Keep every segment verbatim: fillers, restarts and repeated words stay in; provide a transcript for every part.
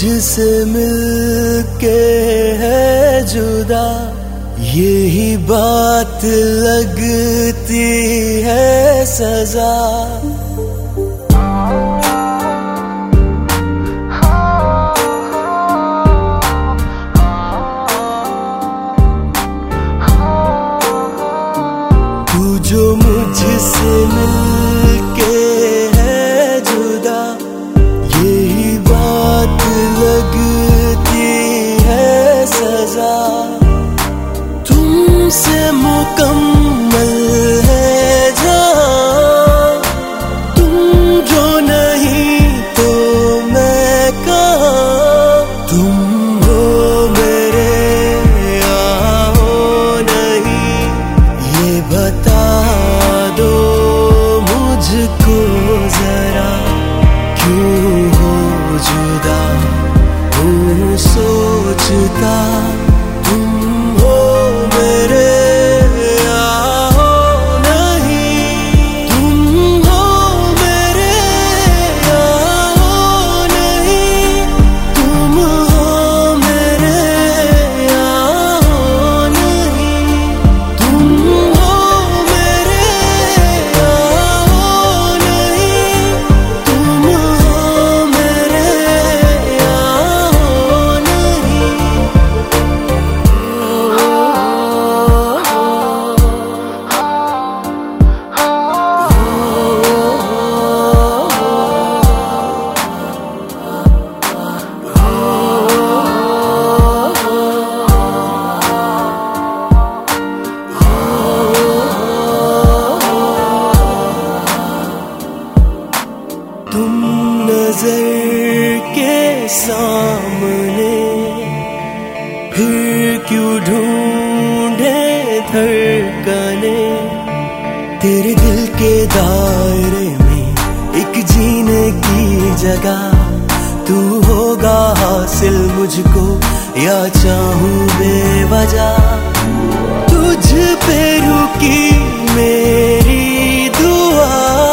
मुझसे मिलके है जुदा, यही बात लगती है सजा। तू जो मुझसे मिलके है जुदा, यही बात लगती है सजा। तुमसे मुकम्मल है जहां, तुम जो नहीं तो मैं कहाँ। तुम हो मेरे या हो नहीं, ये बता दो मुझको जरा। क्यों हो जुदा हूँ सोचता, तुम हो मेरे या हो नहीं। तुम हो मेरे या हो नहीं, तुम हो मेरे या हो नहीं। तुम हो मेरे या हो नहीं, तुम हो मेरे या हो नहीं। तुम नजर के सामने फिर क्यों ढूंढे धड़कने। तेरे दिल के दायरे में एक जीने की जगह, तू होगा हासिल मुझको या चाहूं बेवजह। तुझ पे रुकी मेरी दुआ,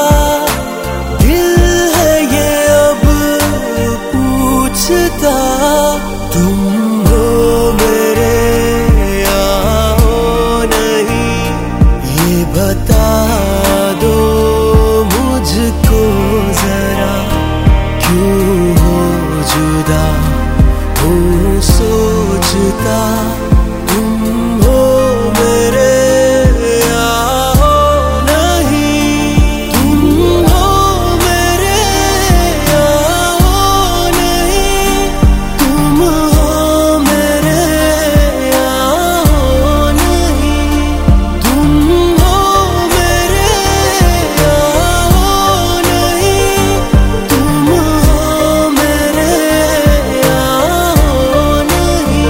तुम हो मेरे या हो नहीं, ये बता दो मुझको जरा। क्यों हो जुदा हूँ सोचता, तुम हो मेरे या हो नहीं। तुम हो मेरे या हो नहीं, तुम हो मेरे या हो नहीं। तुम हो मेरे या हो नहीं, तुम हो मेरे या हो नहीं।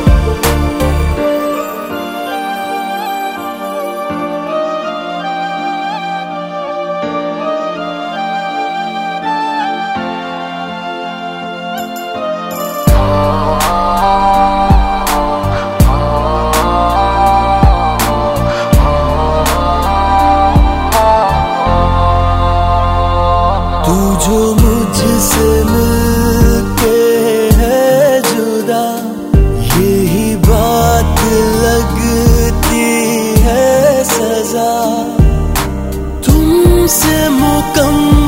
तू जो मुझसे मिलके है जुदा, यही बात लगती है सजा। तुमसे मुकम्मल